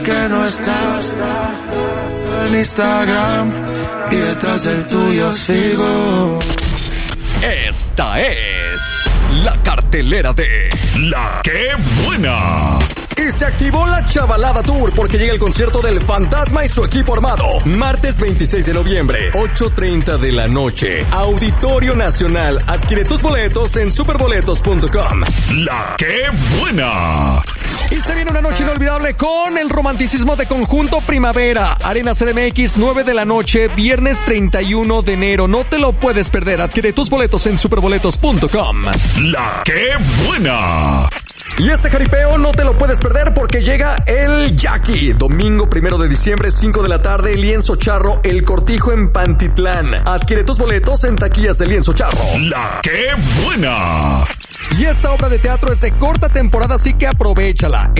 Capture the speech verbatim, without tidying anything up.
Que no estás en Instagram y detrás del tuyo sigo. Esta es la cartelera de La Qué Buena. Y se activó la Chavalada Tour porque llega el concierto del Fantasma y su equipo armado. Martes veintiséis de noviembre, ocho treinta de la noche. Auditorio Nacional. Adquiere tus boletos en superboletos punto com. La Qué Buena. Y se viene una noche inolvidable con el romanticismo de Conjunto Primavera. Arena C D M X, nueve de la noche, viernes treinta y uno de enero. No te lo puedes perder. Adquiere tus boletos en superboletos punto com. La Qué Buena. Y este jaripeo no te lo puedes perder porque llega el Jackie. Domingo primero de diciembre, cinco de la tarde, Lienzo Charro, El Cortijo en Pantitlán. Adquiere tus boletos en taquillas de Lienzo Charro. La Qué Buena. Y esta obra de teatro es de corta temporada, así que aprovéchala.